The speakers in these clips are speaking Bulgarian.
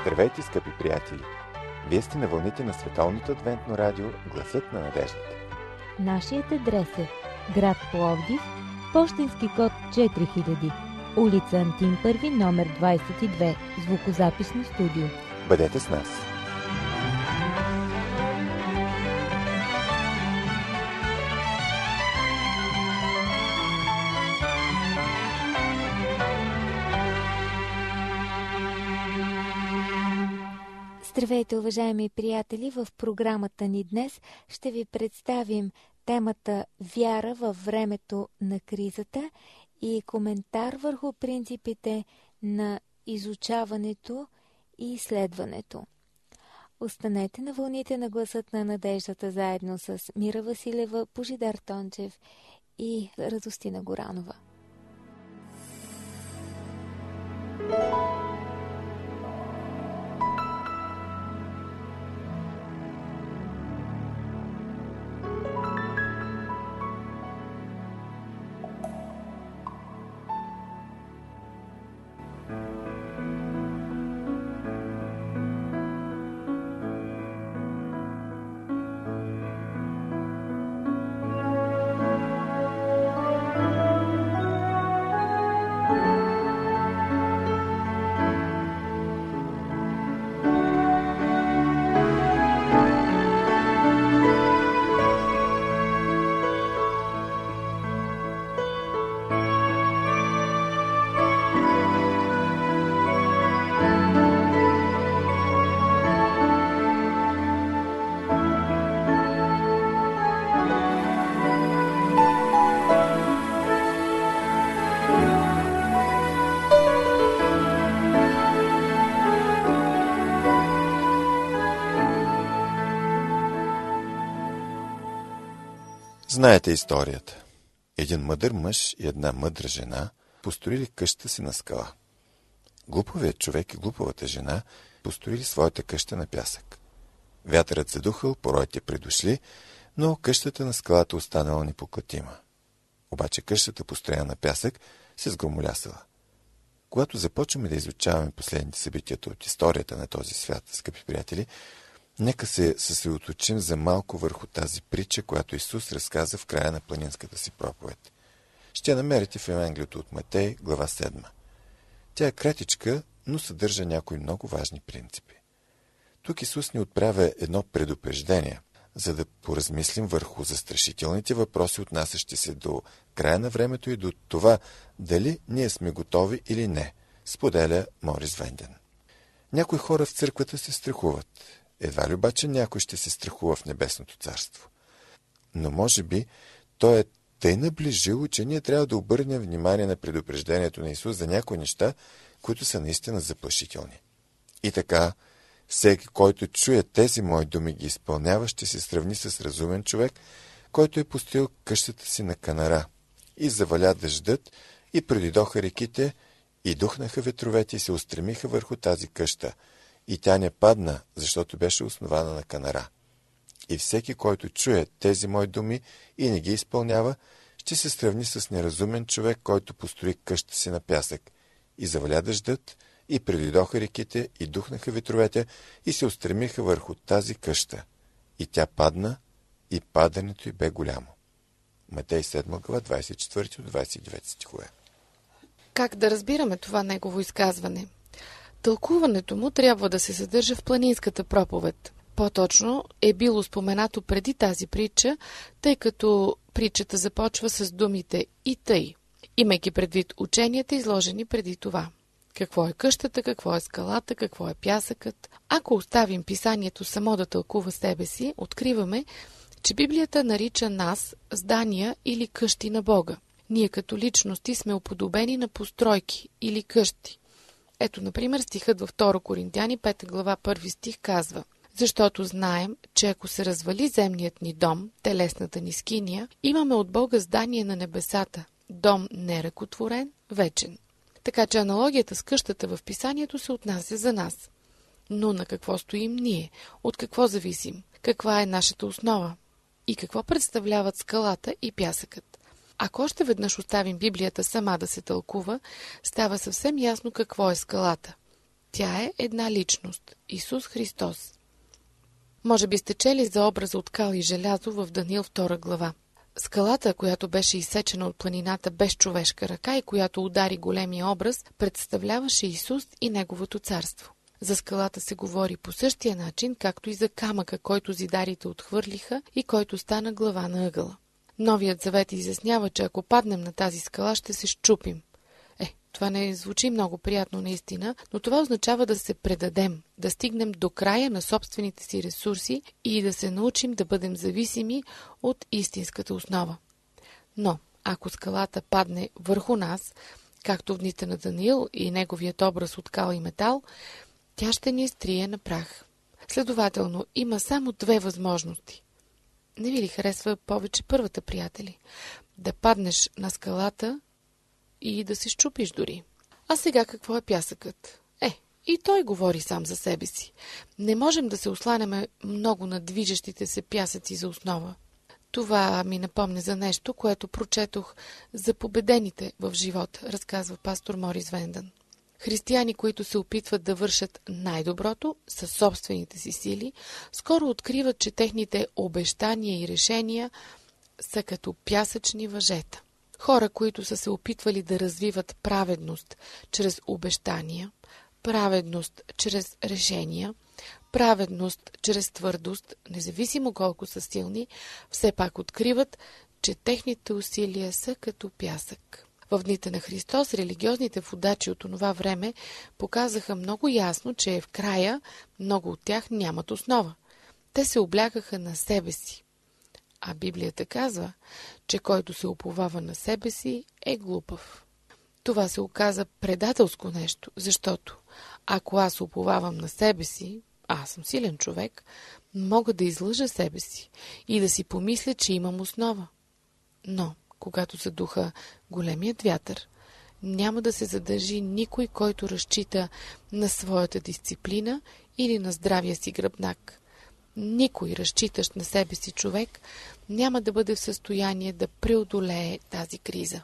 Здравейте, скъпи приятели! Вие сте на вълните на Световното адвентно радио Гласът на надеждата. Нашият адрес е град Пловдив, пощенски код 4000, улица Антим Първи, номер 22, звукозаписно студио. Бъдете с нас! Здравейте, уважаеми приятели! В програмата ни днес ще ви представим темата «Вяра във времето на кризата» и коментар върху принципите на изучаването и изследването. Останете на вълните на Гласът на надеждата заедно с Мира Василева, Божидар Тончев и Радостина Горанова. Знаете историята. Един мъдър мъж и една мъдра жена построили къщата си на скала. Глупавият човек и глупавата жена построили своята къща на пясък. Вятърът задухал, пороите придошли, но къщата на скалата останала непоклатима. Обаче къщата, построена на пясък, се сгромолясала. Когато започваме да изучаваме последните събития от историята на този свят, скъпи приятели, нека се съсредоточим за малко върху тази притча, която Исус разказа в края на планинската си проповед. Ще я намерите в Евангелието от Матей, глава 7. Тя е кратичка, но съдържа някои много важни принципи. Тук Исус ни отправя едно предупреждение, за да поразмислим върху застрашителните въпроси, отнасящи се до края на времето и до това, дали ние сме готови или не, споделя Морис Венден. Някои хора в църквата се страхуват. Едва ли обаче някой ще се страхува в небесното царство. Но може би той е тъй наближило, че ние трябва да обърнем внимание на предупреждението на Исус за някои неща, които са наистина заплашителни. И така, всеки, който чуе тези мои думи ги изпълнява, ще се сравни с разумен човек, който е построил къщата си на канара. И заваля дъждът, и предидоха реките, и духнаха ветровете и се устремиха върху тази къща. И тя не падна, защото беше основана на канара. И всеки, който чуе тези мои думи и не ги изпълнява, ще се сравни с неразумен човек, който построи къща си на пясък. И заваля дъждът, и предидоха реките, и духнаха ветровете, и се устремиха върху тази къща. И тя падна, и падането й бе голямо. Матей 7 глава, 24-29 стихове. Как да разбираме това негово изказване? Тълкуването му трябва да се съдържа в планинската проповед. По-точно е било споменато преди тази притча, тъй като притчата започва с думите «и тъй», имайки предвид ученията, изложени преди това. Какво е къщата, какво е скалата, какво е пясъкът. Ако оставим писанието само да тълкува себе си, откриваме, че Библията нарича нас здания или къщи на Бога. Ние като личности сме уподобени на постройки или къщи. Ето, например, стихът във 2 Коринтяни, 5 глава, 1 стих казва: «Защото знаем, че ако се развали земният ни дом, телесната ни скиния, имаме от Бога здание на небесата, дом неръкотворен, вечен». Така че аналогията с къщата в писанието се отнася за нас. Но на какво стоим ние? От какво зависим? Каква е нашата основа? И какво представляват скалата и пясъкът? Ако още веднъж оставим Библията сама да се тълкува, става съвсем ясно какво е скалата. Тя е една личност – Исус Христос. Може би сте чели за образа от кал и желязо в Даниил 2 глава. Скалата, която беше изсечена от планината без човешка ръка и която удари големия образ, представляваше Исус и Неговото царство. За скалата се говори по същия начин, както и за камъка, който зидарите отхвърлиха и който стана глава на ъгъла. Новият завет изяснява, че ако паднем на тази скала, ще се счупим. Това не звучи много приятно наистина, но това означава да се предадем, да стигнем до края на собствените си ресурси и да се научим да бъдем зависими от истинската основа. Но, ако скалата падне върху нас, както в дните на Даниил и неговият образ от кал и метал, тя ще ни изтрие на прах. Следователно, има само две възможности. Не ви ли харесва повече първата, приятели? Да паднеш на скалата и да се счупиш дори. А сега какво е пясъкът? И той говори сам за себе си. Не можем да се осланяме много на движещите се пясъци за основа. Това ми напомня за нещо, което прочетох за победените в живота, разказва пастор Морис Вендън. Християни, които се опитват да вършат най-доброто със собствените си сили, скоро откриват, че техните обещания и решения са като пясъчни въжета. Хора, които са се опитвали да развиват праведност чрез обещания, праведност чрез решения, праведност чрез твърдост, независимо колко са силни, все пак откриват, че техните усилия са като пясък. В дните на Христос религиозните водачи от онова време показаха много ясно, че в края много от тях нямат основа. Те се облягаха на себе си. А Библията казва, че който се уповава на себе си е глупав. Това се оказа предателско нещо, защото ако аз уповавам на себе си, аз съм силен човек, мога да излъжа себе си и да си помисля, че имам основа. Но, когато задуха големият вятър, няма да се задържи никой, който разчита на своята дисциплина или на здравия си гръбнак. Никой, разчитащ на себе си човек, няма да бъде в състояние да преодолее тази криза.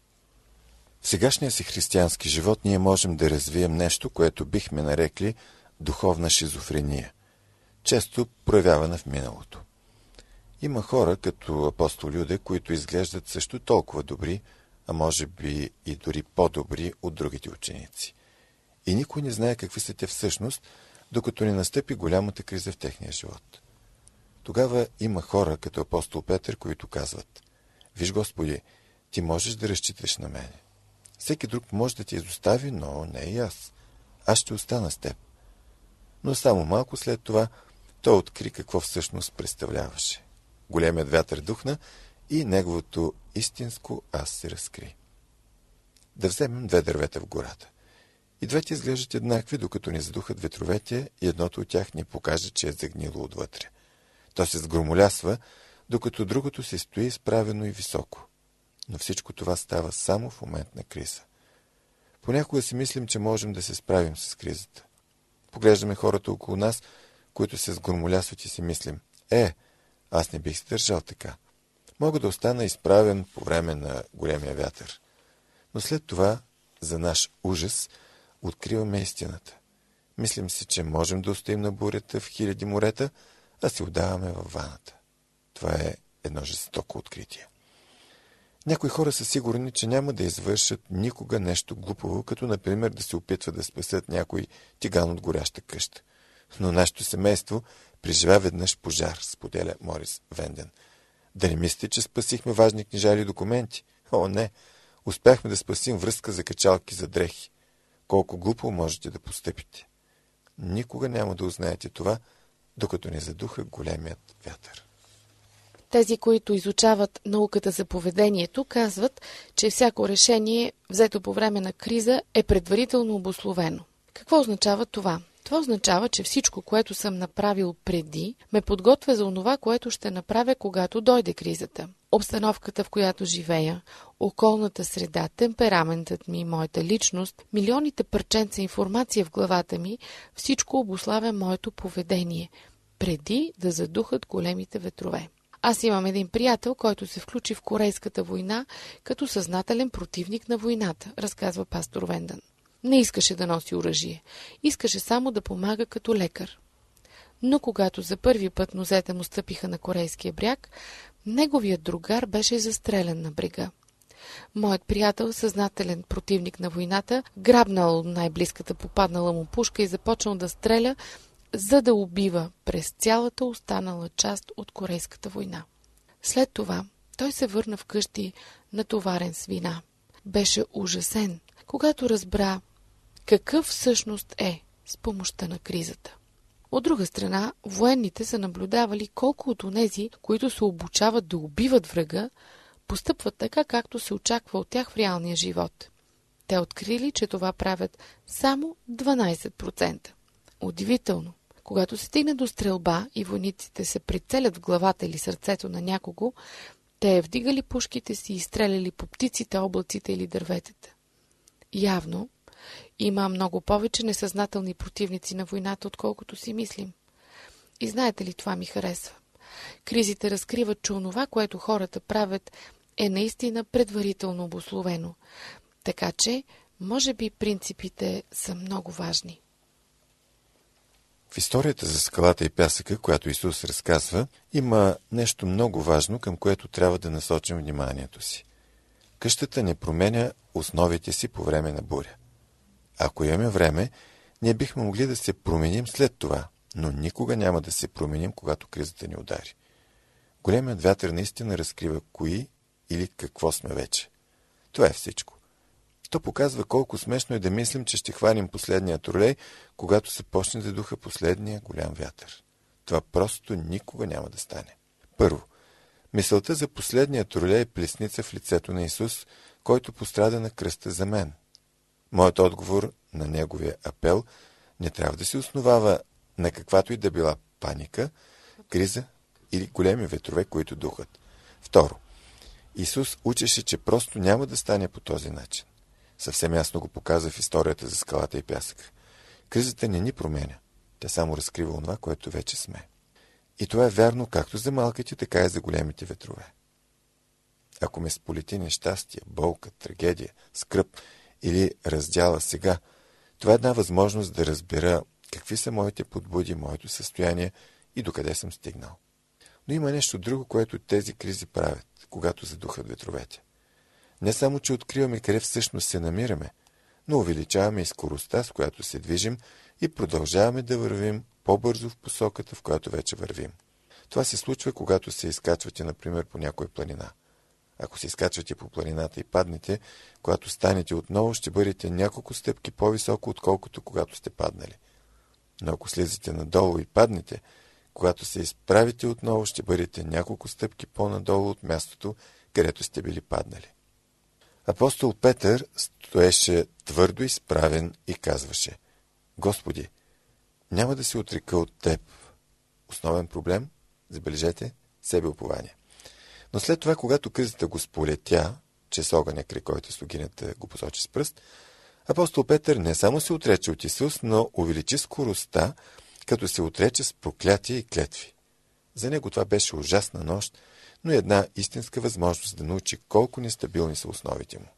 В сегашния си християнски живот ние можем да развием нещо, което бихме нарекли духовна шизофрения, често проявявана в миналото. Има хора, като апостол Юде, които изглеждат също толкова добри, а може би и дори по-добри от другите ученици. И никой не знае какви са те всъщност, докато не настъпи голямата криза в техния живот. Тогава има хора, като апостол Петър, които казват: „Виж, Господи, ти можеш да разчиташ на мене. Всеки друг може да ти изостави, но не и аз. Аз ще остана с теб." Но само малко след това той откри какво всъщност представляваше. Големият вятър духна и неговото истинско аз се разкри. Да вземем две дървета в гората. И двете изглеждат еднакви, докато ни задухат ветровете и едното от тях ни покаже, че е загнило отвътре. То се сгромолясва, докато другото се стои изправено и високо. Но всичко това става само в момент на криза. Понякога си мислим, че можем да се справим с кризата. Поглеждаме хората около нас, които се сгромолясват и си мислим: аз не бих се държал така. Мога да остана изправен по време на големия вятър. Но след това, за наш ужас, откриваме истината. Мислим си, че можем да устоим на бурята в хиляди морета, а се удаваме във ваната. Това е едно жестоко откритие. Някои хора са сигурни, че няма да извършат никога нещо глупово, като например да се опитват да спасят някой тиган от горяща къща. Но нашето семейство преживя веднъж пожар, споделя Морис Вендън. Да не мислите, че спасихме важни книжа или документи? О, не! Успяхме да спасим връзка за качалки за дрехи. Колко глупо можете да постъпите. Никога няма да узнаете това, докато не задуха големият вятър. Тези, които изучават науката за поведението, казват, че всяко решение, взето по време на криза, е предварително обусловено. Какво означава това? Това означава, че всичко, което съм направил преди, ме подготвя за онова, което ще направя, когато дойде кризата. Обстановката, в която живея, околната среда, темпераментът ми, моята личност, милионите парченца информация в главата ми, всичко обуславя моето поведение, преди да задухат големите ветрове. Аз имам един приятел, който се включи в Корейската война като съзнателен противник на войната, разказва пастор Вендън. Не искаше да носи оръжие. Искаше само да помага като лекар. Но когато за първи път нозете му стъпиха на корейския бряг, неговият другар беше застрелян на брега. Моят приятел, съзнателен противник на войната, грабнал най-близката попаднала му пушка и започнал да стреля, за да убива през цялата останала част от Корейската война. След това той се върна вкъщи натоварен с вина. Беше ужасен, когато разбра какъв всъщност е с помощта на кризата. От друга страна, военните са наблюдавали колко от онези, които се обучават да убиват врага, постъпват така, както се очаква от тях в реалния живот. Те открили, че това правят само 12%. Удивително! Когато се стигне до стрелба и войниците се прицелят в главата или сърцето на някого, те е вдигали пушките си и стреляли по птиците, облаците или дърветата. Явно, има много повече несъзнателни противници на войната, отколкото си мислим. И знаете ли, това ми харесва. Кризите разкриват, че онова, което хората правят, е наистина предварително обусловено. Така че, може би, принципите са много важни. В историята за скалата и пясъка, която Исус разказва, има нещо много важно, към което трябва да насочим вниманието си. Къщата не променя основите си по време на буря. Ако имаме време, ние бихме могли да се променим след това, но никога няма да се променим, когато кризата ни удари. Големият вятър наистина разкрива кои или какво сме вече. Това е всичко. То показва колко смешно е да мислим, че ще хванем последния тролей, когато се почне да духа последния голям вятър. Това просто никога няма да стане. Първо, мисълта за последния тролей е плесница в лицето на Исус, който пострада на кръста за мен. Моят отговор на неговия апел не трябва да се основава на каквато и да била паника, криза или големи ветрове, които духат. Второ, Исус учеше, че просто няма да стане по този начин. Съвсем ясно го показва в историята за скалата и пясъка. Кризата не ни променя. Тя само разкрива онова, което вече сме. И това е вярно както за малките, така и за големите ветрове. Ако ме сполети нещастие, болка, трагедия, скръб или раздяла сега, това е една възможност да разбера какви са моите подбуди, моето състояние и докъде съм стигнал. Но има нещо друго, което тези кризи правят, когато задухат ветровете. Не само, че откриваме къде всъщност се намираме, но увеличаваме и скоростта, с която се движим и продължаваме да вървим по-бързо в посоката, в която вече вървим. Това се случва, когато се изкачвате, например, по някоя планина. Ако се изкачвате по планината и паднете, когато станете отново, ще бъдете няколко стъпки по-високо, отколкото когато сте паднали. Но ако слизате надолу и паднете, когато се изправите отново, ще бъдете няколко стъпки по-надолу от мястото, където сте били паднали. Апостол Петър стоеше твърдо изправен и казваше: Господи, няма да се отрека от Теб. Основен проблем, забележете, себеупование. Но след това, когато кризата го сполетя, че с огъня край който слугинята го посочи с пръст, апостол Петър не само се отрече от Исус, но увеличи скоростта, като се отрече с проклятия и клетви. За него това беше ужасна нощ, но една истинска възможност да научи колко нестабилни са основите му.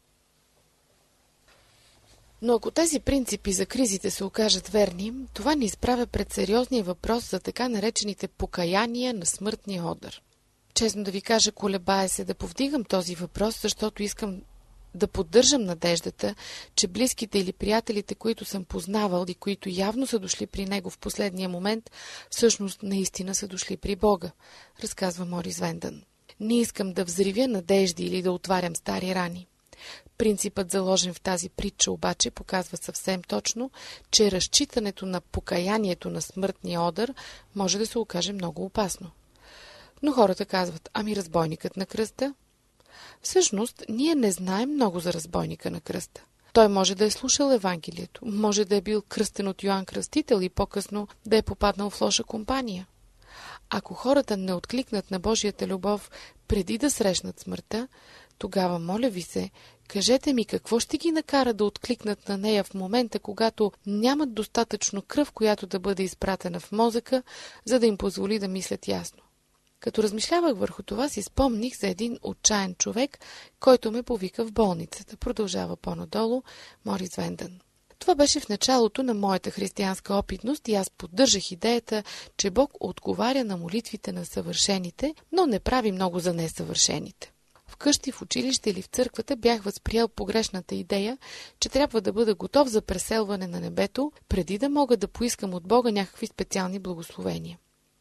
Но ако тези принципи за кризите се окажат верни, това ни изправя пред сериозния въпрос за така наречените покаяния на смъртния одър. Честно да ви кажа, колебая се да повдигам този въпрос, защото искам да поддържам надеждата, че близките или приятелите, които съм познавал и които явно са дошли при него в последния момент, всъщност наистина са дошли при Бога, разказва Морис Вендън. Не искам да взривя надежди или да отварям стари рани. Принципът, заложен в тази притча, обаче показва съвсем точно, че разчитането на покаянието на смъртния одър може да се окаже много опасно. Но хората казват: ами разбойникът на кръста? Всъщност, ние не знаем много за разбойника на кръста. Той може да е слушал Евангелието, може да е бил кръстен от Йоан Кръстител и по-късно да е попаднал в лоша компания. Ако хората не откликнат на Божията любов преди да срещнат смъртта, тогава, моля ви се, кажете ми какво ще ги накара да откликнат на нея в момента, когато нямат достатъчно кръв, която да бъде изпратена в мозъка, за да им позволи да мислят ясно. Като размишлявах върху това, си спомних за един отчаян човек, който ме повика в болницата, продължава по-надолу Морис Вендън. Това беше в началото на моята християнска опитност и аз поддържах идеята, че Бог отговаря на молитвите на съвършените, но не прави много за несъвършените. Вкъщи, в училище или в църквата бях възприел погрешната идея, че трябва да бъда готов за преселване на небето, преди да мога да поискам от Бога някакви специални благословения.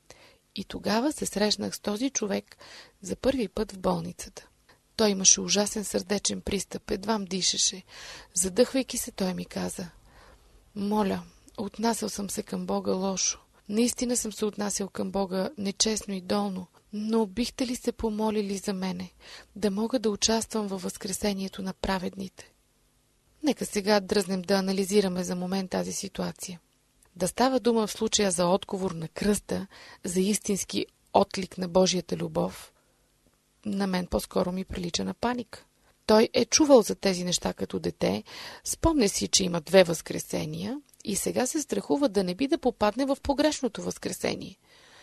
И тогава се срещнах с този човек за първи път в болницата. Той имаше ужасен сърдечен пристъп, едвам дишаше. Задъхвайки се, той ми каза: „Моля, отнасял съм се към Бога лошо. Наистина съм се отнасял към Бога нечестно и долно, но бихте ли се помолили за мене, да мога да участвам във възкресението на праведните?“ Нека сега дръзнем да анализираме за момент тази ситуация. Да става дума в случая за отговор на кръста, за истински отклик на Божията любов, на мен по-скоро ми прилича на паника. Той е чувал за тези неща като дете, спомня си, че има 2 възкресения и сега се страхува да не би да попадне в погрешното възкресение.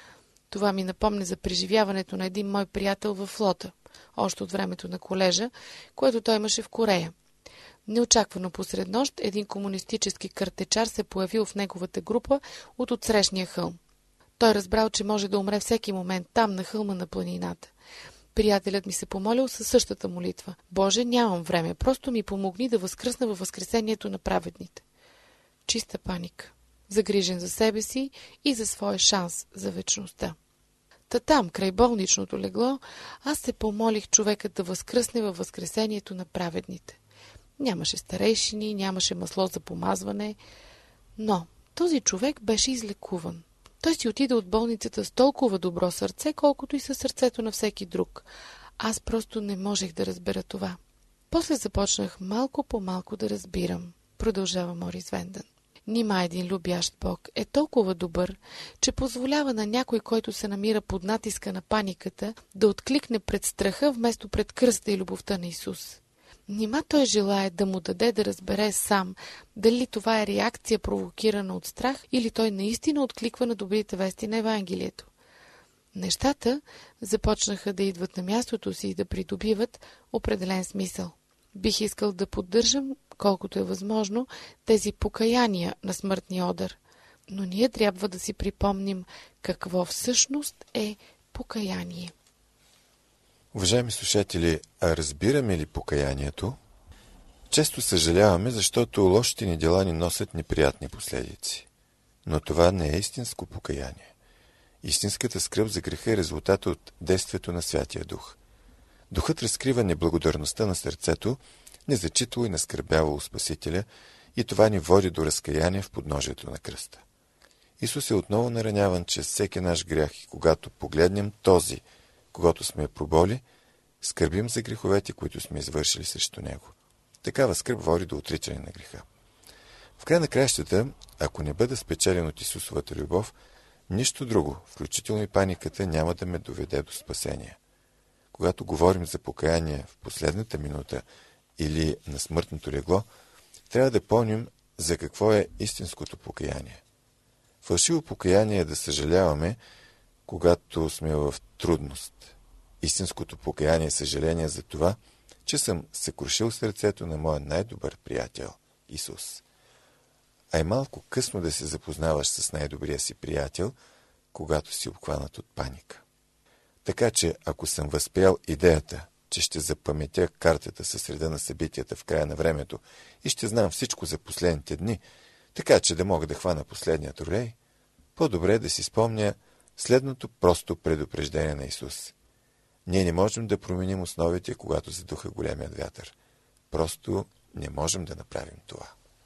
Това ми напомня за преживяването на един мой приятел в флота, още от времето на колежа, което той имаше в Корея. Неочаквано посред нощ един комунистически картечар се появил в неговата група от отсрещния хълм. Той разбрал, че може да умре всеки момент там, на хълма на планината. Приятелят ми се помолил със същата молитва: „Боже, нямам време, просто ми помогни да възкръсна във възкресението на праведните.“ Чиста паника. Загрижен за себе си и за своя шанс за вечността. Та там, край болничното легло, аз се помолих човекът да възкръсне във възкресението на праведните. Нямаше старейшини, нямаше масло за помазване, но този човек беше излекуван. Той си отиде от болницата с толкова добро сърце, колкото и със сърцето на всеки друг. Аз просто не можех да разбера това. После започнах малко по малко да разбирам, продължава Морис Вендън. Нима един любящ Бог е толкова добър, че позволява на някой, който се намира под натиска на паниката, да откликне пред страха вместо пред кръста и любовта на Исус. Нима той желае да му даде да разбере сам дали това е реакция, провокирана от страх, или той наистина откликва на добрите вести на Евангелието. Нещата започнаха да идват на мястото си и да придобиват определен смисъл. Бих искал да поддържам, колкото е възможно, тези покаяния на смъртния одър. Но ние трябва да си припомним какво всъщност е покаяние. Уважаеми слушатели, а разбираме ли покаянието? Често съжаляваме, защото лошите ни дела ни носят неприятни последици. Но това не е истинско покаяние. Истинската скръб за греха е резултат от действието на Святия Дух. Духът разкрива неблагодарността на сърцето, незачитало и наскърбявало Спасителя, и това ни води до разкаяние в подножието на кръста. Исус е отново нараняван чрез всеки наш грях и когато погледнем този, когато сме проболи, скърбим за греховете, които сме извършили срещу Него. Такава скръб води до отричане на греха. В край на краищата, ако не бъда спечелен от Исусовата любов, нищо друго, включително и паниката, няма да ме доведе до спасение. Когато говорим за покаяние в последната минута или на смъртното легло, трябва да помним за какво е истинското покаяние. Фалшиво покаяние е да съжаляваме, когато сме в трудност. Истинското покаяние е съжаление за това, че съм съкрушил сърцето на моя най-добър приятел – Исус. А е малко късно да се запознаваш с най-добрия си приятел, когато си обхванат от паника. Така че, ако съм възприял идеята, че ще запаметя картата със среда на събитията в края на времето и ще знам всичко за последните дни, така че да мога да хвана последният ролей, по-добре е да си спомня следното просто предупреждение на Исус. Ние не можем да променим основите, когато задуха големият вятър. Просто не можем да направим това.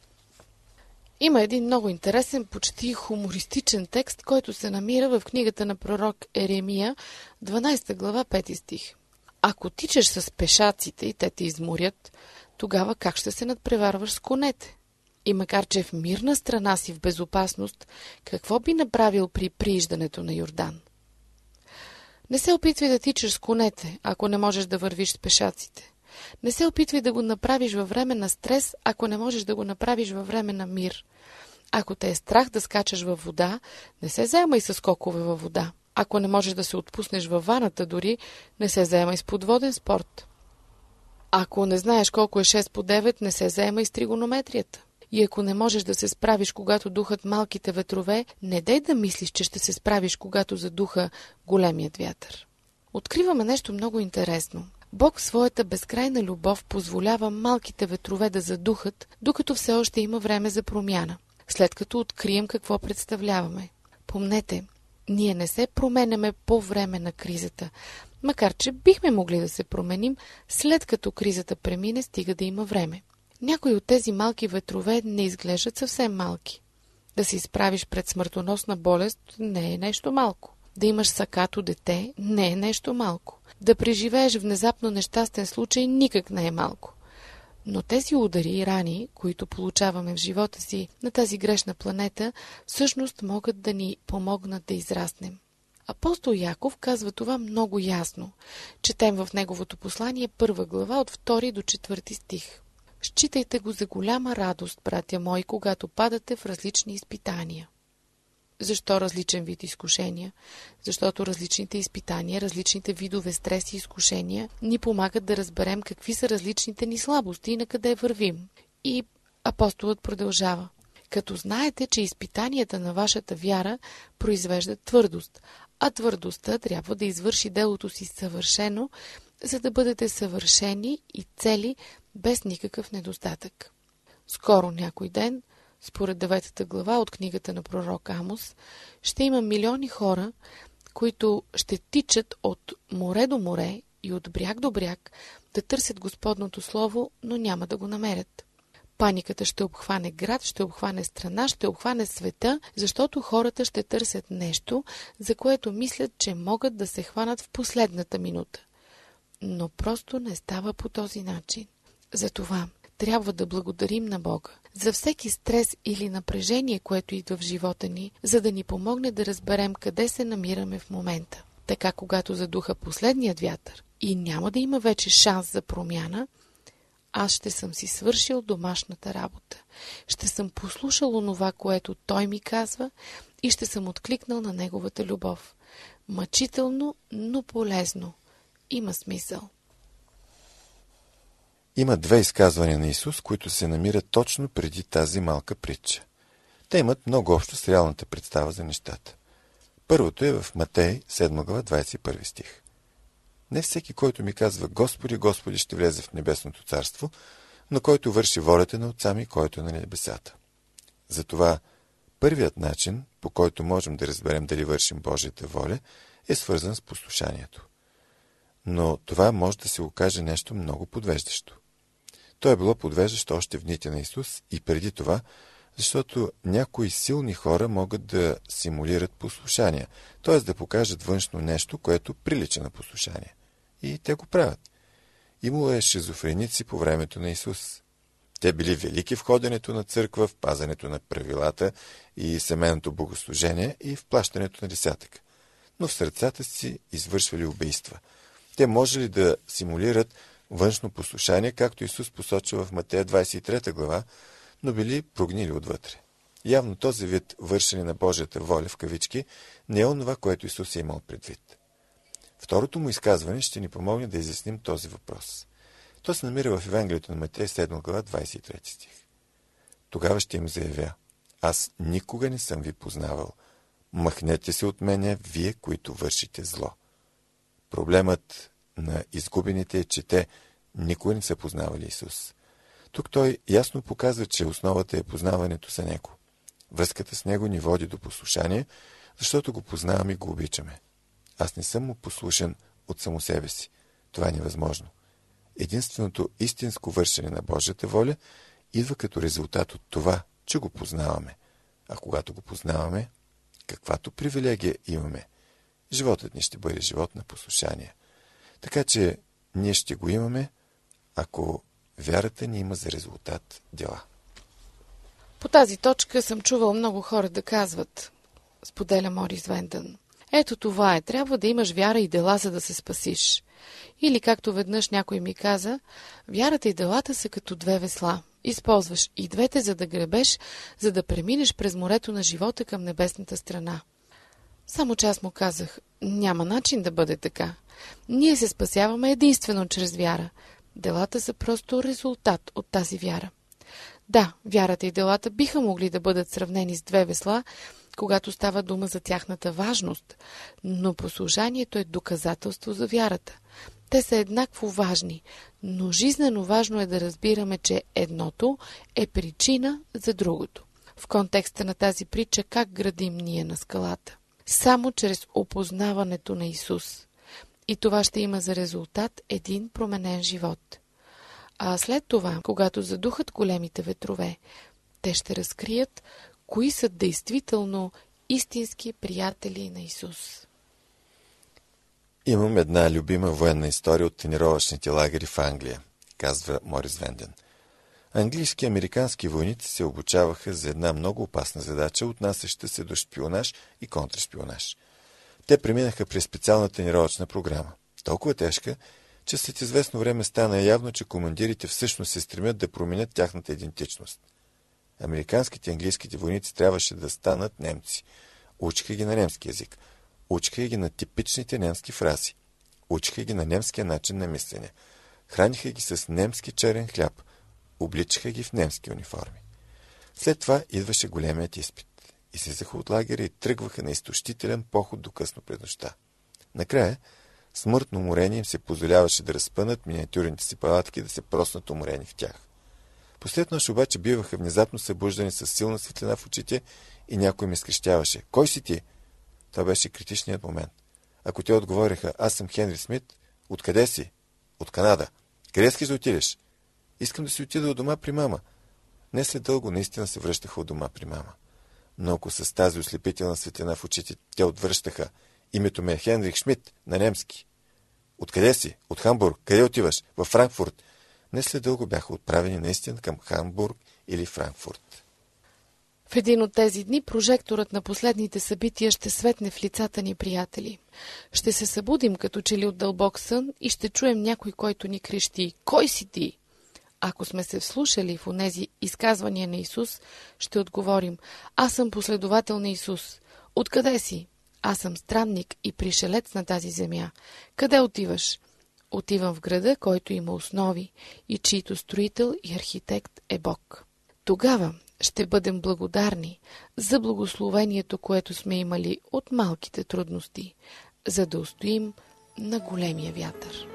Има един много интересен, почти хумористичен текст, който се намира в книгата на пророк Еремия, 12 глава, 5 стих. Ако тичаш с пешаците и те те изморят, тогава как ще се надпреварваш с конете? И макар че в мирна страна си в безопасност, какво би направил при прииждането на Йордан? Не се опитвай да тичаш с конете, ако не можеш да вървиш с пешаците. Не се опитвай да го направиш във време на стрес, ако не можеш да го направиш във време на мир. Ако те е страх да скачаш във вода, не се заемай с скокове във вода. Ако не можеш да се отпуснеш във ваната дори, не се заемай с подводен спорт. Ако не знаеш колко е 6 по 9, не се заемай с тригонометрията. И ако не можеш да се справиш, когато духат малките ветрове, не дай да мислиш, че ще се справиш, когато задуха големият вятър. Откриваме нещо много интересно. Бог в своята безкрайна любов позволява малките ветрове да задухат, докато все още има време за промяна, след като открием какво представляваме. Помнете, ние не се променяме по време на кризата, макар че бихме могли да се променим след като кризата премине, стига да има време. Някои от тези малки ветрове не изглеждат съвсем малки. Да се изправиш пред смъртоносна болест не е нещо малко. Да имаш сакато дете не е нещо малко. Да преживееш внезапно нещастен случай никак не е малко. Но тези удари и рани, които получаваме в живота си на тази грешна планета, всъщност могат да ни помогнат да израснем. Апостол Яков казва това много ясно. Четем в неговото послание 1 глава от 2 до 4 стих. Считайте го за голяма радост, братя мои, когато падате в различни изпитания. Защо различен вид изкушения? Защото различните изпитания, различните видове стрес и изкушения ни помагат да разберем какви са различните ни слабости и на къде вървим. И апостолът продължава. Като знаете, че изпитанията на вашата вяра произвеждат твърдост, а твърдостта трябва да извърши делото си съвършено, за да бъдете съвършени и цели без никакъв недостатък. Скоро някой ден, според 9 глава от книгата на пророк Амос, ще има милиони хора, които ще тичат от море до море и от бряг до бряг да търсят Господното Слово, но няма да го намерят. Паниката ще обхване град, ще обхване страна, ще обхване света, защото хората ще търсят нещо, за което мислят, че могат да се хванат в последната минута. Но просто не става по този начин. Затова трябва да благодарим на Бога за всеки стрес или напрежение, което идва в живота ни, за да ни помогне да разберем къде се намираме в момента. Така, когато задуха последният вятър и няма да има вече шанс за промяна, аз ще съм си свършил домашната работа. Ще съм послушал онова, което Той ми казва и ще съм откликнал на Неговата любов. Мъчително, но полезно. Има смисъл. Има две изказвания на Исус, които се намират точно преди тази малка притча. Те имат много общо с реалната представа за нещата. Първото е в Матей 7 глава 21 стих. Не всеки, който ми казва Господи, Господи, ще влезе в небесното царство, но който върши волята на Отца ми, който е на небесата. Затова първият начин, по който можем да разберем дали вършим Божията воля, е свързан с послушанието. Но това може да се окаже нещо много подвеждащо. То е било подвеждащо още в дните на Исус и преди това, защото някои силни хора могат да симулират послушание, т.е. да покажат външно нещо, което прилича на послушание. И те го правят. Имало е шизофреници по времето на Исус. Те били велики в ходенето на църква, в пазенето на правилата и семейното богослужение и в плащането на десятък. Но в сърцата си извършвали убийства. Те можели да симулират външно послушание, както Исус посочва в Матея 23 глава, но били прогнили отвътре. Явно този вид вършене на Божията воля в кавички не е онова, което Исус е имал предвид. Второто му изказване ще ни помогне да изясним този въпрос. То се намира в Евангелието на Матея 7 глава 23 стих. Тогава ще им заявя: аз никога не съм ви познавал. Махнете се от мене, вие, които вършите зло. Проблемът на изгубените е, че те никога не са познавали Исус. Тук той ясно показва, че основата е познаването за Него. Връзката с Него ни води до послушание, защото го познаваме и го обичаме. Аз не съм му послушен от само себе си. Това е невъзможно. Единственото истинско вършене на Божията воля идва като резултат от това, че го познаваме. А когато го познаваме, каквато привилегия имаме, животът ни ще бъде живот на послушание. Така че ние ще го имаме, ако вярата ни има за резултат дела. По тази точка съм чувал много хора да казват, споделя Морис Вендън: ето това е, трябва да имаш вяра и дела, за да се спасиш. Или както веднъж някой ми каза, вярата и делата са като две весла. Използваш и двете, за да гребеш, за да преминеш през морето на живота към небесната страна. Само че аз му казах, няма начин да бъде така. Ние се спасяваме единствено чрез вяра. Делата са просто резултат от тази вяра. Да, вярата и делата биха могли да бъдат сравнени с две весла, когато става дума за тяхната важност, но послушанието е доказателство за вярата. Те са еднакво важни, но жизнено важно е да разбираме, че едното е причина за другото. В контекста на тази притча, как градим ние на скалата? Само чрез опознаването на Исус. И това ще има за резултат един променен живот. А след това, когато задухат големите ветрове, те ще разкрият кои са действително истински приятели на Исус. Имам една любима военна история от тренировъчните лагери в Англия, казва Морис Венден. Английски и американски войници се обучаваха за една много опасна задача, отнасяща се до шпионаж и контршпионаж. Те преминаха през специална тренировъчна програма. Толкова тежка, че след известно време стана явно, че командирите всъщност се стремят да променят тяхната идентичност. Американските и английските войници трябваше да станат немци. Учиха ги на немски език. Учиха ги на типичните немски фрази. Учиха ги на немския начин на мислене. Храниха ги с немски черен хляб. Обличаха ги в немски униформи. След това идваше големият изпит. Излизаха от лагера и тръгваха на изтощителен поход до късно пред нощта. Накрая, смъртно уморение им се позволяваше да разпънат миниатюрните си палатки и да се проснат уморени в тях. Послед нощ обаче биваха внезапно събуждани с силна светлина в очите и някой ми скрещяваше. Кой си ти? Това беше критичният момент. Ако те отговориха, аз съм Хенри Смит, откъде си? От Канада. Къде искаш да отидеш? Искам да си отида от дома при мама. Не след дълго наистина се връщаха от дома при мама. Но ако с тази ослепителна светлина в очите те отвръщаха, името ми е Хенрих Шмидт на немски. Откъде си? От Хамбург. Къде отиваш? Във Франкфурт. Не след дълго бяха отправени наистина към Хамбург или Франкфурт. В един от тези дни прожекторът на последните събития ще светне в лицата ни, приятели. Ще се събудим като че ли от дълбок сън и ще чуем някой, който ни крещи: "Кой си ти?" Ако сме се вслушали в онези изказвания на Исус, ще отговорим: "Аз съм последовател на Исус." "Откъде си?" "Аз съм странник и пришелец на тази земя." "Къде отиваш?" "Отивам в града, който има основи и чийто строител и архитект е Бог." Тогава ще бъдем благодарни за благословението, което сме имали от малките трудности, за да устоим на големия вятър.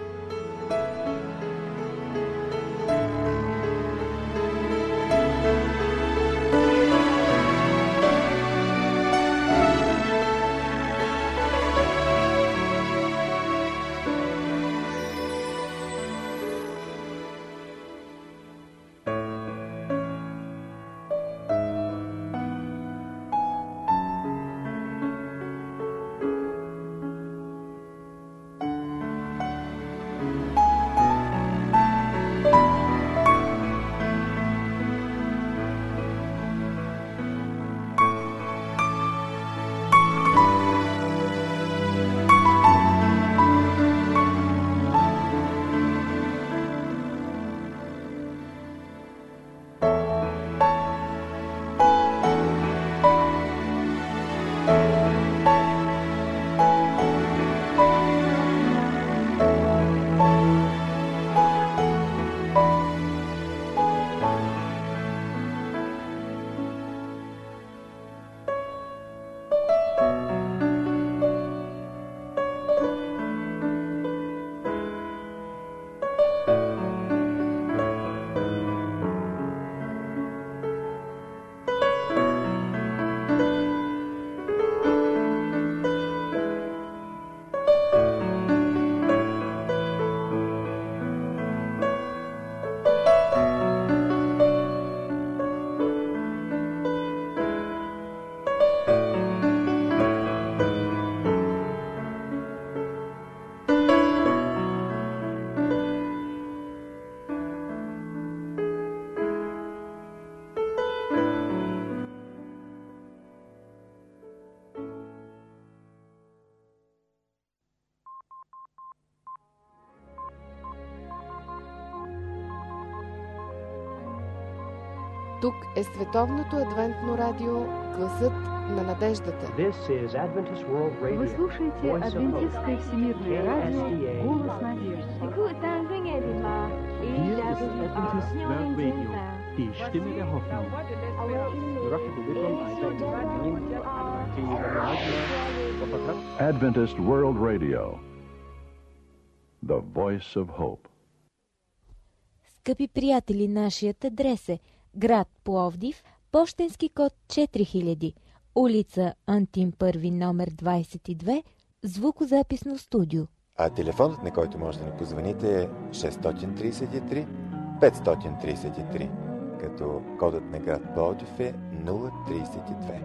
Тук е Световното адвентно радио, гласът на надеждата. Вы слушаете Адвентистское всемирное радио «Голос надежды». Det kunne være en af de her. Die Stimme der Hoffnung. Adventist World Radio, the voice of hope. Скъпи приятели, нашият адрес е град Пловдив, пощенски код 4000, улица Антим Първи, номер 22, звукозаписно студио. А телефонът, на който може да ни позвоните, е 633 533, като кодът на град Пловдив е 032.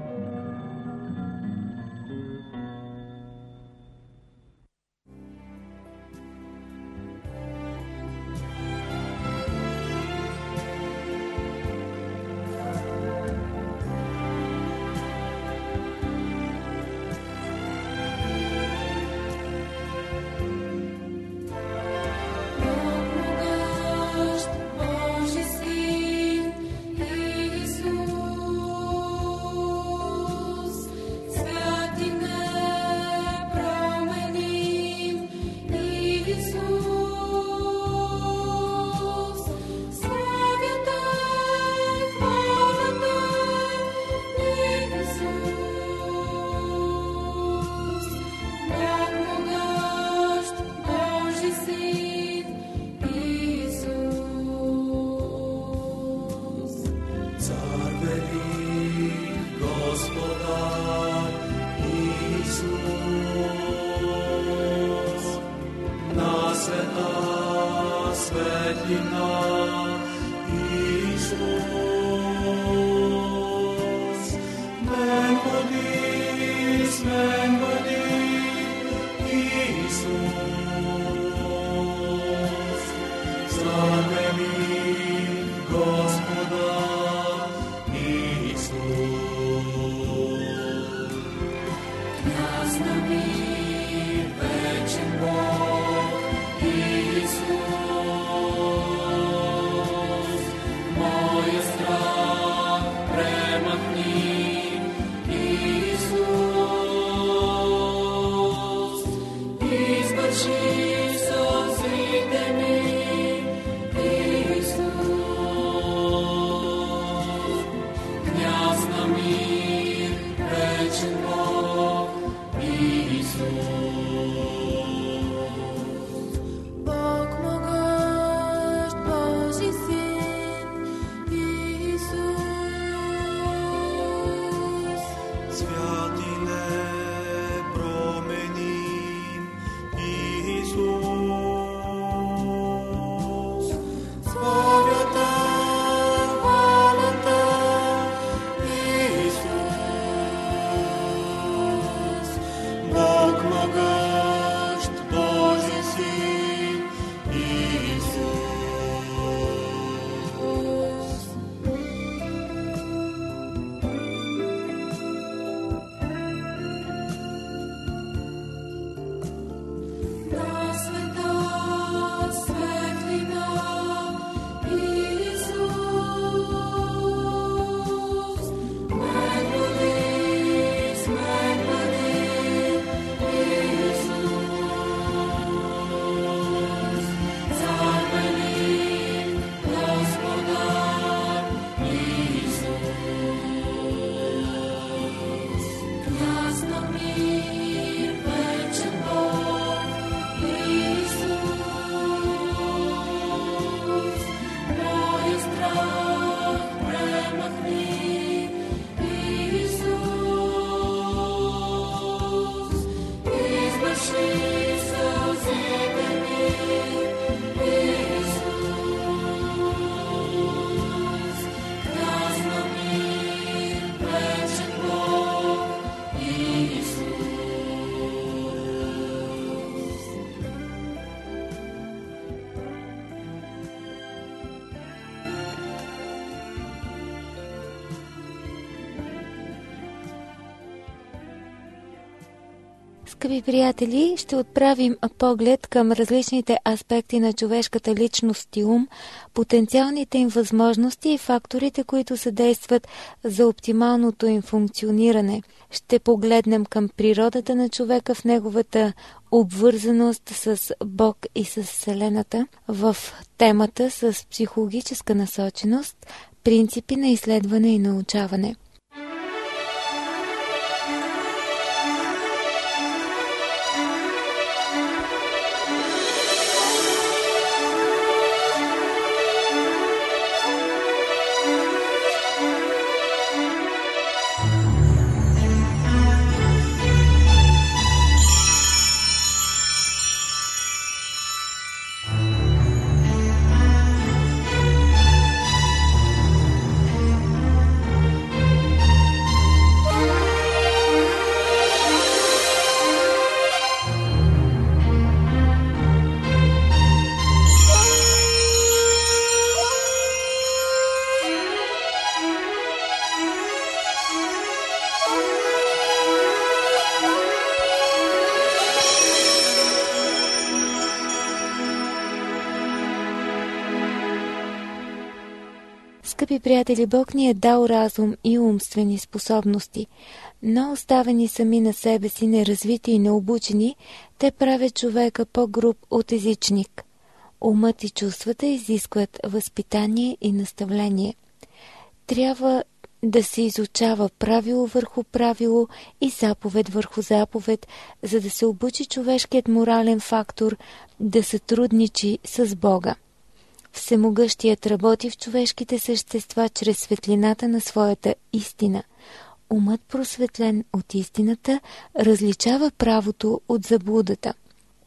Скъпи приятели, ще отправим поглед към различните аспекти на човешката личност и ум, потенциалните им възможности и факторите, които съдействат за оптималното им функциониране. ще погледнем към природата на човека в неговата обвързаност с Бог и с Вселената в темата с психологическа насоченост, принципи на изследване и научаване. Скъпи приятели, Бог ни е дал разум и умствени способности, но оставени сами на себе си, неразвити и необучени, те правят човека по-груб от езичник. Умът и чувствата изискват възпитание и наставление. Трябва да се изучава правило върху правило и заповед върху заповед, за да се обучи човешкият морален фактор да сътрудничи с Бога. Всемогъщият работи в човешките същества чрез светлината на своята истина. Умът, просветлен от истината, различава правото от заблудата.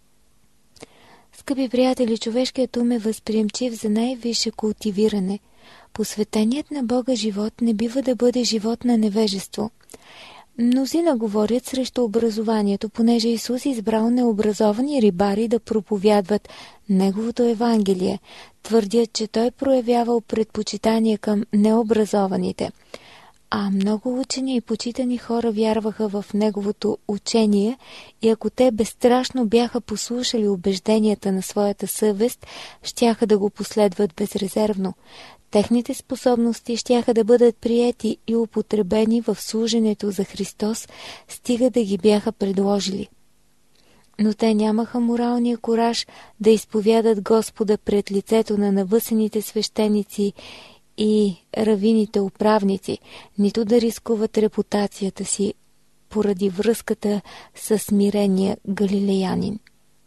Скъпи приятели, човешкият ум е възприемчив за най-висше култивиране. Посветеният на Бога живот не бива да бъде живот на невежество. Мнозина говорят срещу образованието, понеже Исус избрал необразовани рибари да проповядват Неговото Евангелие. Твърдят, че Той проявявал предпочитание към необразованите. А много учени и почитани хора вярваха в Неговото учение и ако те безстрашно бяха послушали убежденията на своята съвест, щяха да го последват безрезервно. Техните способности щяха да бъдат приети и употребени в служенето за Христос, стига да ги бяха предложили. Но те нямаха моралния кураж да изповядат Господа пред лицето на навъсените свещеници и равините управници, нито да рискуват репутацията си поради връзката с смирения галилеянин.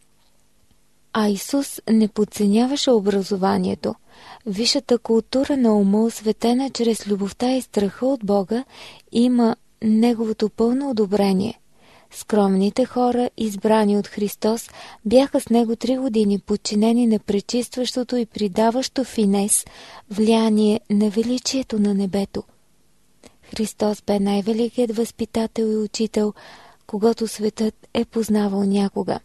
А Исус не подценяваше образованието. Висшата култура на ума, осветена чрез любовта и страха от Бога, има Неговото пълно одобрение. Скромните хора, избрани от Христос, бяха с Него 3 години, подчинени на пречистващото и придаващо финес влияние на величието на небето. Христос бе най-великият възпитател и учител, когото светът е познавал някога.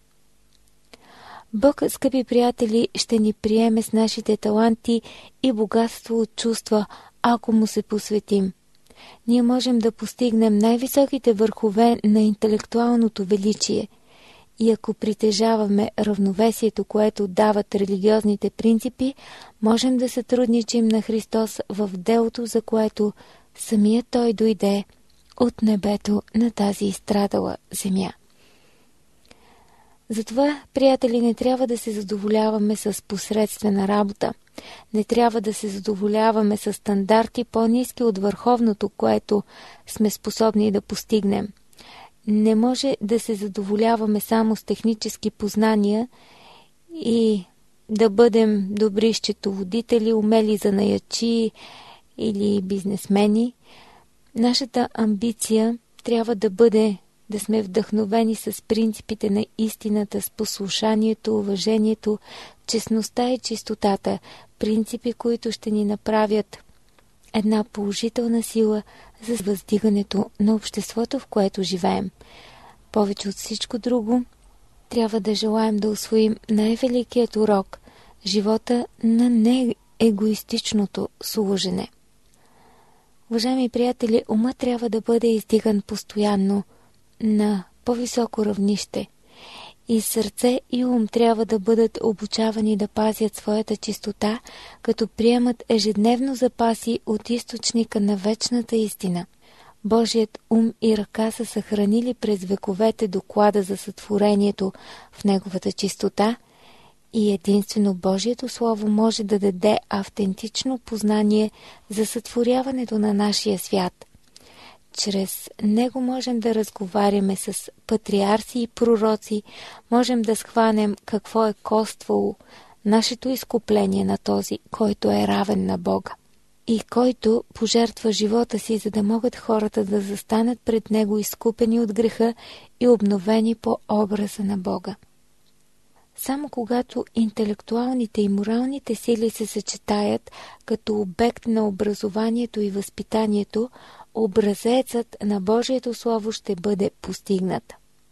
Бог, скъпи приятели, ще ни приеме с нашите таланти и богатство от чувства, ако му се посветим. Ние можем да постигнем най-високите върхове на интелектуалното величие. И ако притежаваме равновесието, което дават религиозните принципи, можем да сътрудничим на Христос в делото, за което самият Той дойде от небето на тази изстрадала земя. Затова, приятели, не трябва да се задоволяваме с посредствена работа. Не трябва да се задоволяваме с стандарти по-ниски от върховното, което сме способни да постигнем. Не може да се задоволяваме само с технически познания и да бъдем добри счетоводители, умели занаятчии или бизнесмени. Нашата амбиция трябва да бъде да сме вдъхновени с принципите на истината, с послушанието, уважението, честността и чистотата, принципи, които ще ни направят една положителна сила за въздигането на обществото, в което живеем. Повече от всичко друго, трябва да желаем да усвоим най-великият урок – живота на неегоистичното служене. Уважаеми приятели, умът трябва да бъде издиган постоянно на по-високо равнище. И сърце и ум трябва да бъдат обучавани да пазят своята чистота, като приемат ежедневно запаси от източника на вечната истина. Божият ум и ръка са съхранили през вековете доклада за сътворението в неговата чистота и единствено Божието Слово може да даде автентично познание за сътворяването на нашия свят. Чрез него можем да разговаряме с патриарси и пророци, можем да схванем какво е коствало нашето изкупление на този, който е равен на Бога и който пожертва живота си, за да могат хората да застанат пред него изкупени от греха и обновени по образа на Бога. Само когато интелектуалните и моралните сили се съчетаят като обект на образованието и възпитанието, образецът на Божието Слово ще бъде постигнат.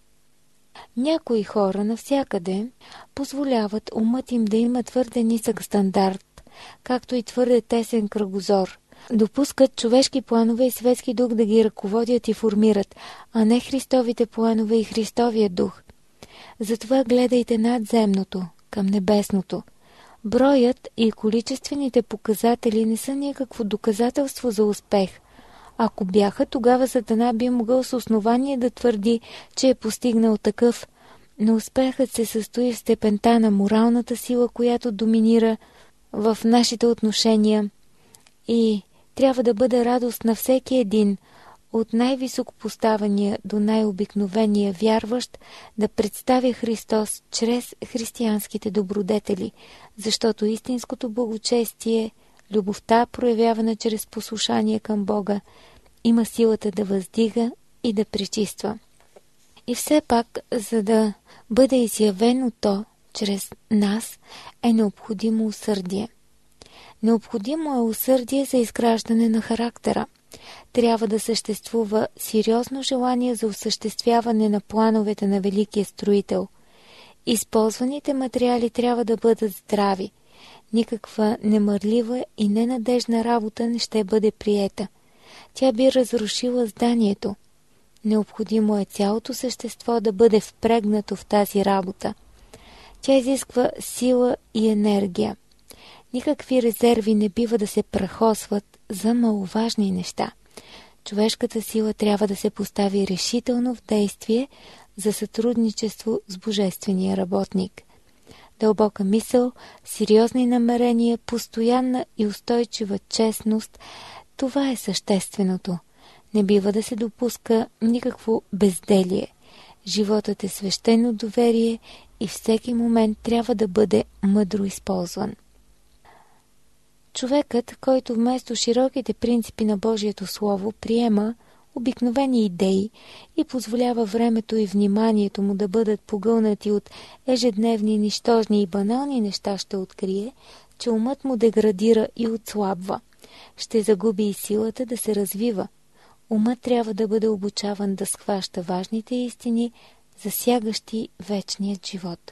Някои хора навсякъде позволяват умът им да има твърде нисък стандарт, както и твърде тесен кръгозор. Допускат човешки планове и светски дух да ги ръководят и формират, а не Христовите планове и Христовия дух. Затова гледайте над земното, към небесното. Броят и количествените показатели не са никакво доказателство за успех. Ако бяха, тогава Сатана би могъл с основание да твърди, че е постигнал такъв, но успехът се състои в степента на моралната сила, която доминира в нашите отношения и трябва да бъде радост на всеки един, от най-високо поставения до най-обикновения вярващ, да представя Христос чрез християнските добродетели, защото истинското благочестие, любовта, проявявана чрез послушание към Бога, има силата да въздига и да пречиства. И все пак, за да бъде изявено то чрез нас, е необходимо усърдие. Необходимо е усърдие за изграждане на характера. Трябва да съществува сериозно желание за осъществяване на плановете на великия строител. Използваните материали трябва да бъдат здрави. Никаква немърлива и ненадежна работа не ще бъде приета. Тя би разрушила зданието. Необходимо е цялото същество да бъде впрегнато в тази работа. Тя изисква сила и енергия. Никакви резерви не бива да се прахосват за маловажни неща. Човешката сила трябва да се постави решително в действие за сътрудничество с Божествения работник. Дълбока мисъл, сериозни намерения, постоянна и устойчива честност – това е същественото. Не бива да се допуска никакво безделие. Животът е свещено доверие и всеки момент трябва да бъде мъдро използван. Човекът, който вместо широките принципи на Божието Слово приема обикновени идеи и позволява времето и вниманието му да бъдат погълнати от ежедневни, нищожни и банални неща, ще открие, че умът му деградира и отслабва. Ще загуби и силата да се развива. Умът трябва да бъде обучаван да схваща важните истини, засягащи вечният живот.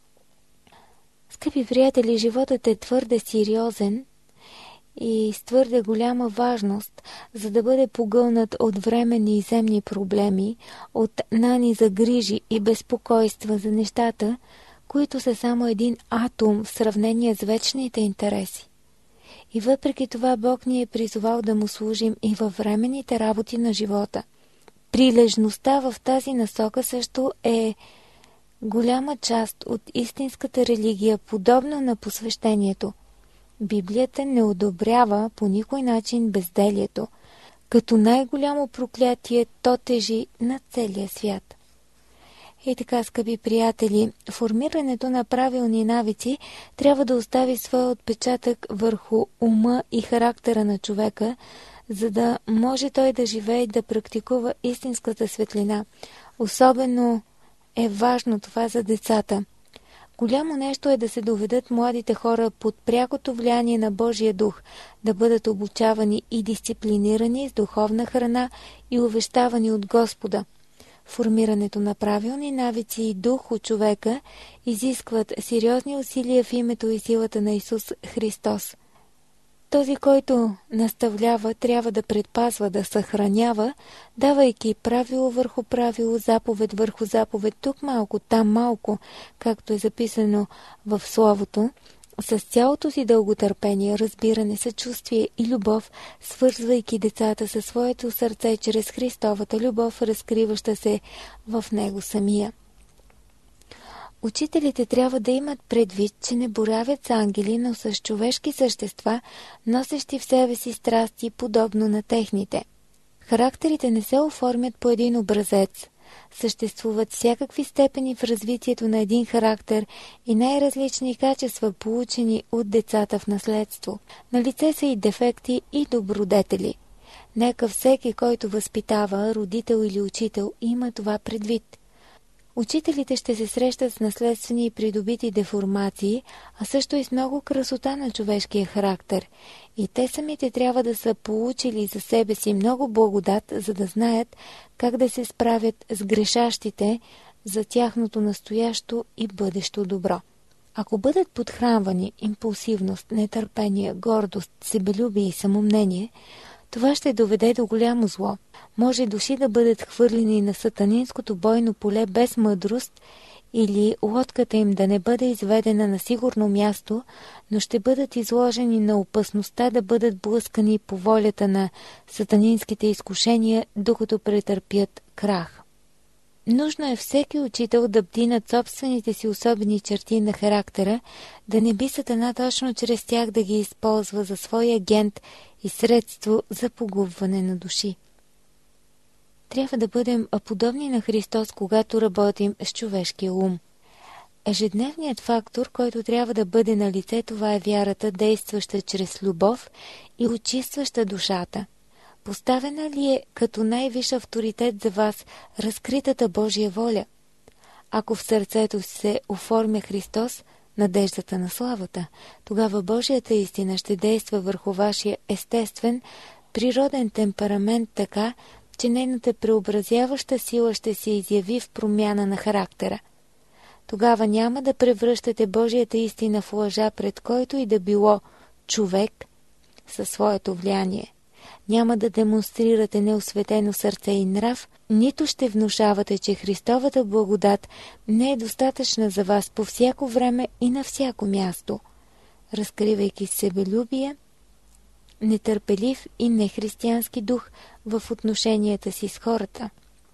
Скъпи приятели, животът е твърде сериозен и с твърде голяма важност, за да бъде погълнат от временни и земни проблеми, от нани за грижи и безпокойства за нещата, които са само един атом в сравнение с вечните интереси. И въпреки това Бог ни е призовал да му служим и във временните работи на живота. Прилежността в тази насока също е голяма част от истинската религия, подобно на посвещението. Библията не одобрява по никой начин безделието. Като най-голямо проклятие то тежи на целия свят. И така, скъпи приятели, формирането на правилни навици трябва да остави своя отпечатък върху ума и характера на човека, за да може той да живее и да практикува истинската светлина. Особено е важно това за децата. Голямо нещо е да се доведат младите хора под прякото влияние на Божия дух, да бъдат обучавани и дисциплинирани с духовна храна и увещавани от Господа. Формирането на правилни навици и дух у човека изискват сериозни усилия в името и силата на Исус Христос. Този, който наставлява, трябва да предпазва, да съхранява, давайки правило върху правило, заповед върху заповед, тук малко, там малко, както е записано в Словото, С цялото си дълготърпение, разбиране, съчувствие и любов, свързвайки децата със своето сърце чрез Христовата любов, разкриваща се в него самия. Учителите трябва да имат предвид, че не боравят с ангели, но с човешки същества, носещи в себе си страсти, подобно на техните. Характерите не се оформят по един образец. Съществуват всякакви степени в развитието на един характер и най-различни качества, получени от децата в наследство. Налице са и дефекти, и добродетели. Нека всеки, който възпитава, родител или учител, има това предвид. Учителите ще се срещат с наследствени и придобити деформации, а също и с много красота на човешкия характер. И те самите трябва да са получили за себе си много благодат, за да знаят как да се справят с грешащите за тяхното настоящо и бъдещо добро. Ако бъдат подхранвани импулсивност, нетърпение, гордост, себелюбие и самомнение, това ще доведе до голямо зло. Може души да бъдат хвърлени на сатанинското бойно поле без мъдрост или лодката им да не бъде изведена на сигурно място, но ще бъдат изложени на опасността да бъдат блъскани по волята на сатанинските изкушения, докато претърпят крах. Нужно е всеки учител да бди над собствените си особени черти на характера, да не би Сатана точно чрез тях да ги използва за свой агент и средство за погубване на души. Трябва да бъдем подобни на Христос, когато работим с човешкия ум. Ежедневният фактор, който трябва да бъде на лице, това е вярата, действаща чрез любов и очистваща душата. Поставена ли е като най-висш авторитет за вас разкритата Божия воля? Ако в сърцето се оформя Христос, надеждата на славата, тогава Божията истина ще действа върху вашия естествен, природен темперамент така, че нейната преобразяваща сила ще се изяви в промяна на характера. Тогава няма да превръщате Божията истина в лъжа, пред който и да било човек със своето влияние. Няма да демонстрирате неосветено сърце и нрав, нито ще внушавате, че Христовата благодат не е достатъчна за вас по всяко време и на всяко място. Разкривайки себелюбие, нетърпелив и нехристиянски дух в отношенията си с хората.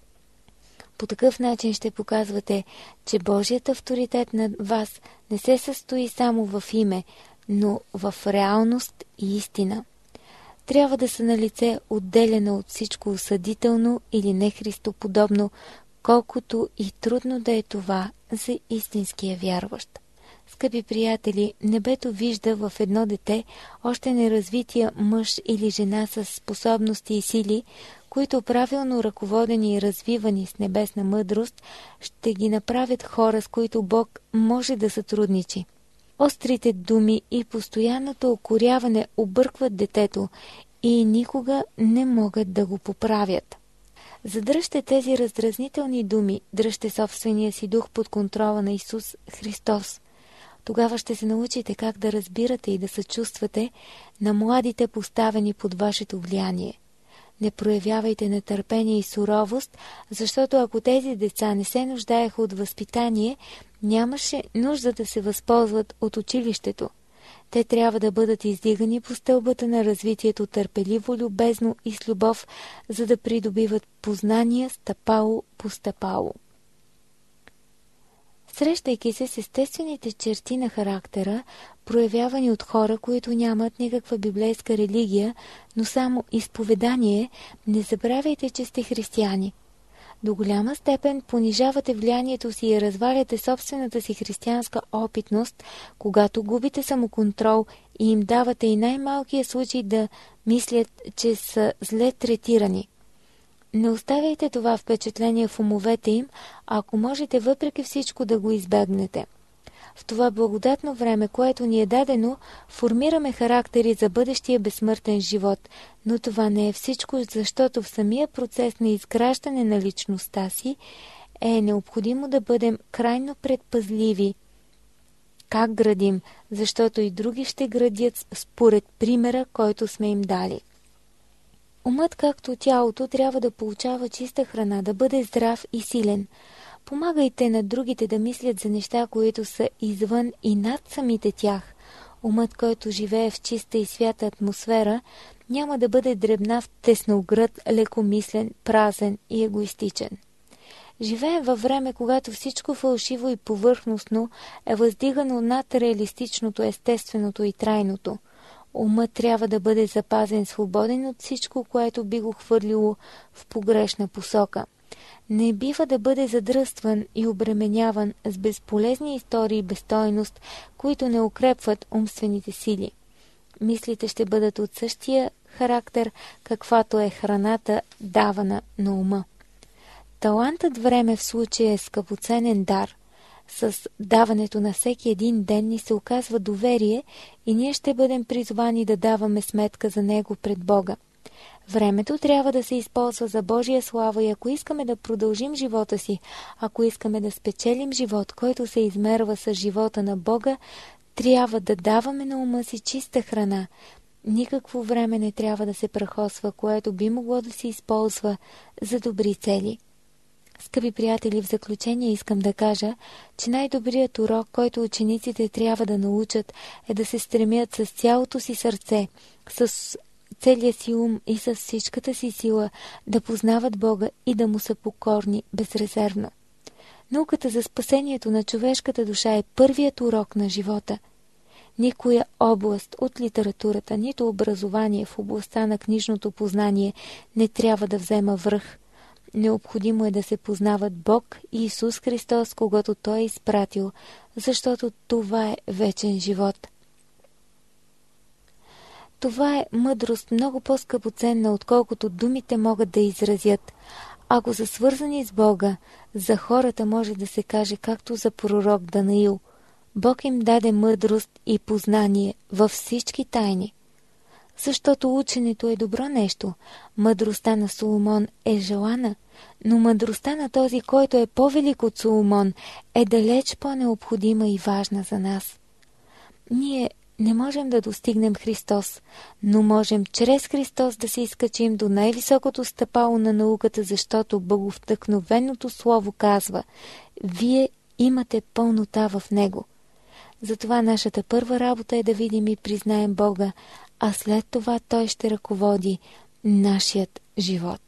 По такъв начин ще показвате, че Божият авторитет над вас не се състои само в име, но в реалност и истина. Трябва да са налице отделено от всичко осъдително или нехристоподобно, колкото и трудно да е това за истинския вярващ. Скъпи приятели, небето вижда в едно дете още неразвития мъж или жена с способности и сили, които правилно ръководени и развивани с небесна мъдрост, ще ги направят хора, с които Бог може да сътрудничи. Острите думи и постоянното укоряване объркват детето и никога не могат да го поправят. Задръжте тези раздразнителни думи, дръжте собствения си дух под контрола на Исус Христос. Тогава ще се научите как да разбирате и да съчувствате на младите, поставени под вашето влияние. Не проявявайте нетърпение и суровост, защото ако тези деца не се нуждаеха от възпитание, нямаше нужда да се възползват от училището. Те трябва да бъдат издигани по стълбата на развитието търпеливо, любезно и с любов, за да придобиват познания стъпало по стъпало. Срещайки се с естествените черти на характера, проявявани от хора, които нямат никаква библейска религия, но само изповедание, не забравяйте, че сте християни. До голяма степен понижавате влиянието си и разваляте собствената си християнска опитност, когато губите самоконтрол и им давате и най-малкия случай да мислят, че са зле третирани. Не оставяйте това впечатление в умовете им, ако можете въпреки всичко да го избегнете. В това благодатно време, което ни е дадено, формираме характери за бъдещия безсмъртен живот, но това не е всичко, защото в самия процес на изграждане на личността си е необходимо да бъдем крайно предпазливи. Как градим? Защото и други ще градят според примера, който сме им дали. Умът, както тялото, трябва да получава чиста храна, да бъде здрав и силен. Помагайте на другите да мислят за неща, които са извън и над самите тях. Умът, който живее в чиста и свята атмосфера, няма да бъде дребнав, тесногръд, лекомислен, празен и егоистичен. Живеем във време, когато всичко фалшиво и повърхностно е въздигано над реалистичното, естественото и трайното. Умът трябва да бъде запазен свободен от всичко, което би го хвърлило в погрешна посока. Не бива да бъде задръстван и обременяван с безполезни истории и безстойност, които не укрепват умствените сили. Мислите ще бъдат от същия характер, каквато е храната, давана на ума. Талантът време в случая е скъпоценен дар. С даването на всеки един ден ни се оказва доверие и ние ще бъдем призвани да даваме сметка за него пред Бога. Времето трябва да се използва за Божия слава и ако искаме да продължим живота си, ако искаме да спечелим живот, който се измерва с живота на Бога, трябва да даваме на ума си чиста храна. Никакво време не трябва да се прахосва, което би могло да се използва за добри цели. Скъпи приятели, в заключение искам да кажа, че най-добрият урок, който учениците трябва да научат, е да се стремят с цялото си сърце, с целия си ум и с всичката си сила да познават Бога и да му са покорни безрезервно. Науката за спасението на човешката душа е първият урок на живота. Никоя област от литературата, нито образование в областта на книжното познание не трябва да взема връх. Необходимо е да се познават Бог и Исус Христос, когато Той е изпратил, защото това е вечен живот. Това е мъдрост много по-скъпоценна, отколкото думите могат да изразят. Ако са свързани с Бога, за хората може да се каже както за пророк Данаил. Бог им даде мъдрост и познание във всички тайни. Защото ученето е добро нещо. Мъдростта на Соломон е желана, но мъдростта на този, който е по-велик от Соломон, е далеч по-необходима и важна за нас. Ние не можем да достигнем Христос, но можем чрез Христос да се изкачим до най-високото стъпало на науката, защото боговдъхновеното слово казва: вие имате пълнота в него. Затова нашата първа работа е да видим и признаем Бога, а след това Той ще ръководи нашият живот.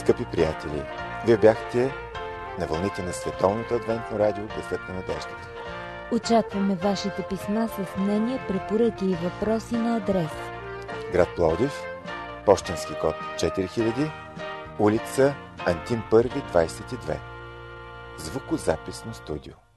Скъпи приятели, вие бяхте на вълните на Световното адвентно радио Гласът на надеждата. Очакваме вашите писма с мнения, препоръки и въпроси на адрес: град Пловдив, пощенски код 4000, улица Антим 1, 22. Звукозаписно студио.